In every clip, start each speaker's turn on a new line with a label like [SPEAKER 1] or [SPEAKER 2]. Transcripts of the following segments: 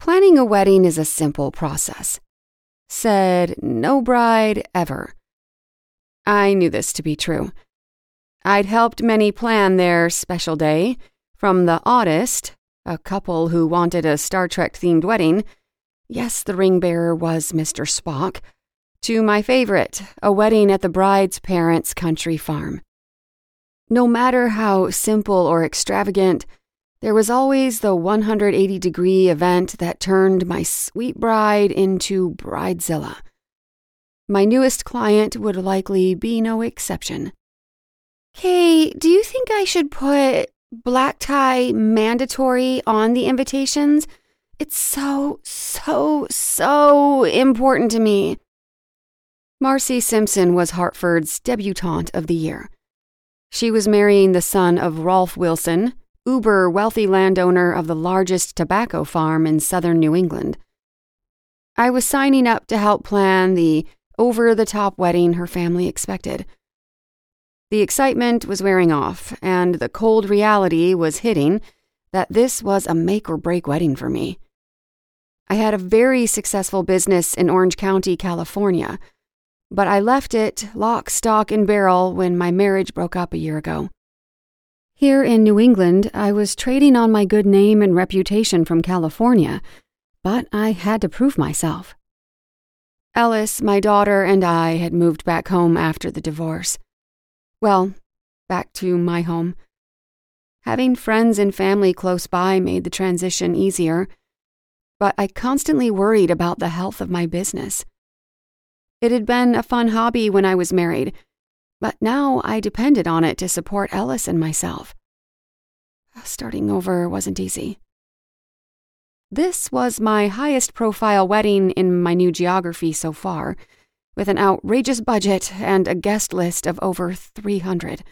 [SPEAKER 1] Planning a wedding is a simple process. Said no bride ever. I knew this to be true. I'd helped many plan their special day, from the oddest, a couple who wanted a Star Trek-themed wedding. Yes, the ring bearer was Mr. Spock. To my favorite, a wedding at the bride's parents' country farm. No matter how simple or extravagant, there was always the 180-degree event that turned my sweet bride into Bridezilla. My newest client would likely be no exception. Kay, do you think I should put black tie mandatory on the invitations? It's so important to me. Marcy Simpson was Hartford's debutante of the year. She was marrying the son of Rolf Wilson, uber-wealthy landowner of the largest tobacco farm in southern New England. I was signing up to help plan the over-the-top wedding her family expected. The excitement was wearing off, and the cold reality was hitting that this was a make-or-break wedding for me. I had a very successful business in Orange County, California, but I left it lock, stock, and barrel when my marriage broke up a year ago. Here in New England, I was trading on my good name and reputation from California, but I had to prove myself. Ellis, my daughter, and I had moved back home after the divorce. Well, back to my home. Having friends and family close by made the transition easier, but I constantly worried about the health of my business. It had been a fun hobby when I was married, but now I depended on it to support Ellis and myself. Starting over wasn't easy. This was my highest profile wedding in my new geography so far, with an outrageous budget and a guest list of over 300.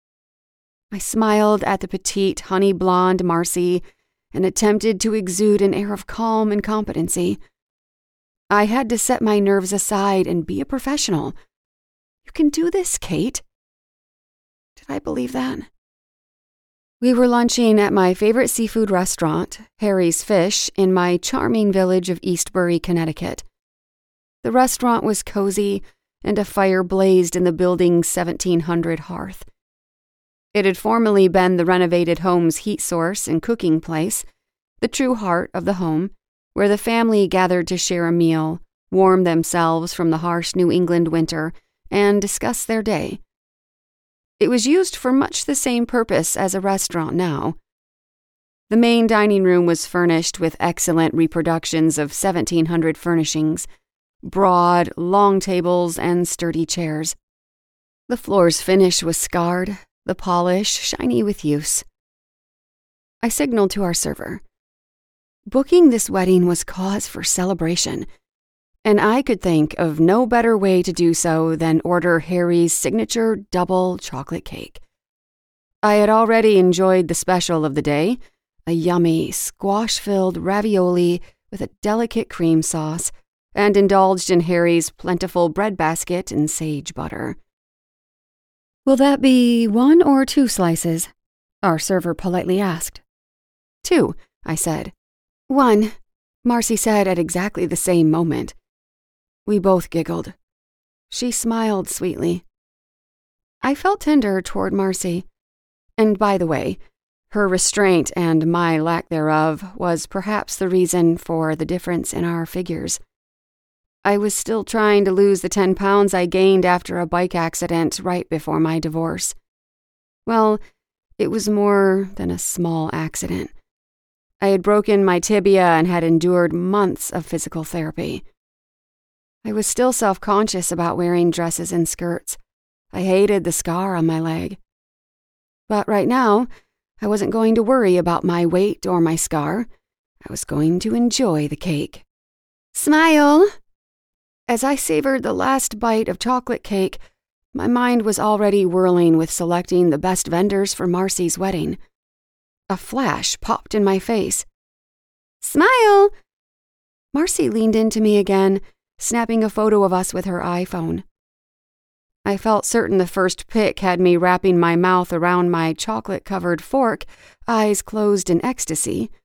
[SPEAKER 1] I smiled at the petite, honey blonde Marcy and attempted to exude an air of calm and competency. I had to set my nerves aside and be a professional. You can do this, Kate. Did I believe that? We were lunching at my favorite seafood restaurant, Harry's Fish, in my charming village of Eastbury, Connecticut. The restaurant was cozy, and a fire blazed in the building's 1700 hearth. It had formerly been the renovated home's heat source and cooking place, the true heart of the home, where the family gathered to share a meal, warm themselves from the harsh New England winter, and discuss their day. It was used for much the same purpose as a restaurant now. The main dining room was furnished with excellent reproductions of 1700 furnishings, broad, long tables, and sturdy chairs. The floor's finish was scarred, the polish shiny with use. I signaled to our server. Booking this wedding was cause for celebration, and I could think of no better way to do so than order Harry's signature double chocolate cake. I had already enjoyed the special of the day, a yummy, squash-filled ravioli with a delicate cream sauce, and indulged in Harry's plentiful breadbasket and sage butter. "Will that be 1 or 2 slices?" our server politely asked. "2," I said. "1," Marcy said at exactly the same moment. We both giggled. She smiled sweetly. I felt tender toward Marcy. And by the way, her restraint and my lack thereof was perhaps the reason for the difference in our figures. I was still trying to lose the 10 pounds I gained after a bike accident right before my divorce. Well, it was more than a small accident. I had broken my tibia and had endured months of physical therapy. I was still self-conscious about wearing dresses and skirts. I hated the scar on my leg. But right now, I wasn't going to worry about my weight or my scar. I was going to enjoy the cake. "Smile!" As I savored the last bite of chocolate cake, my mind was already whirling with selecting the best vendors for Marcy's wedding. A flash popped in my face. "Smile!" Marcy leaned into me again, snapping a photo of us with her iPhone. I felt certain the first pic had me wrapping my mouth around my chocolate-covered fork, eyes closed in ecstasy.